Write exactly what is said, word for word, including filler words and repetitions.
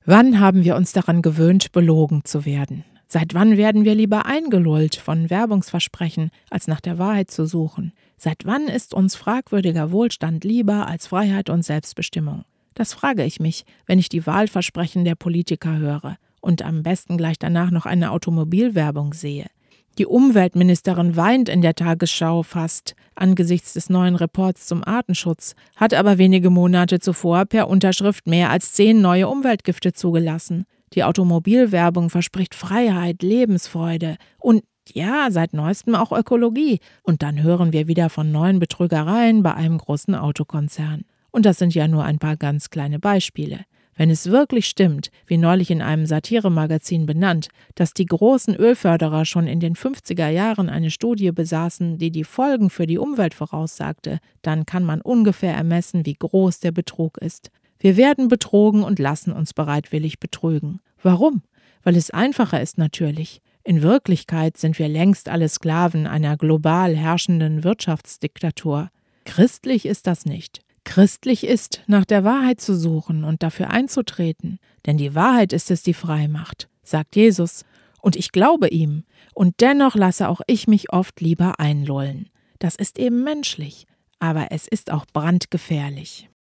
Wann haben wir uns daran gewöhnt, belogen zu werden? Seit wann werden wir lieber eingelullt von Werbungsversprechen, als nach der Wahrheit zu suchen? Seit wann ist uns fragwürdiger Wohlstand lieber als Freiheit und Selbstbestimmung? Das frage ich mich, wenn ich die Wahlversprechen der Politiker höre und am besten gleich danach noch eine Automobilwerbung sehe. Die Umweltministerin weint in der Tagesschau fast angesichts des neuen Reports zum Artenschutz, hat aber wenige Monate zuvor per Unterschrift mehr als zehn neue Umweltgifte zugelassen. Die Automobilwerbung verspricht Freiheit, Lebensfreude und ja, seit neuestem auch Ökologie. Und dann hören wir wieder von neuen Betrügereien bei einem großen Autokonzern. Und das sind ja nur ein paar ganz kleine Beispiele. Wenn es wirklich stimmt, wie neulich in einem Satiremagazin benannt, dass die großen Ölförderer schon in den fünfziger Jahren eine Studie besaßen, die die Folgen für die Umwelt voraussagte, dann kann man ungefähr ermessen, wie groß der Betrug ist. Wir werden betrogen und lassen uns bereitwillig betrügen. Warum? Weil es einfacher ist natürlich. In Wirklichkeit sind wir längst alle Sklaven einer global herrschenden Wirtschaftsdiktatur. Christlich ist das nicht. Christlich ist, nach der Wahrheit zu suchen und dafür einzutreten. Denn die Wahrheit ist es, die frei macht, sagt Jesus. Und ich glaube ihm. Und dennoch lasse auch ich mich oft lieber einlullen. Das ist eben menschlich. Aber es ist auch brandgefährlich.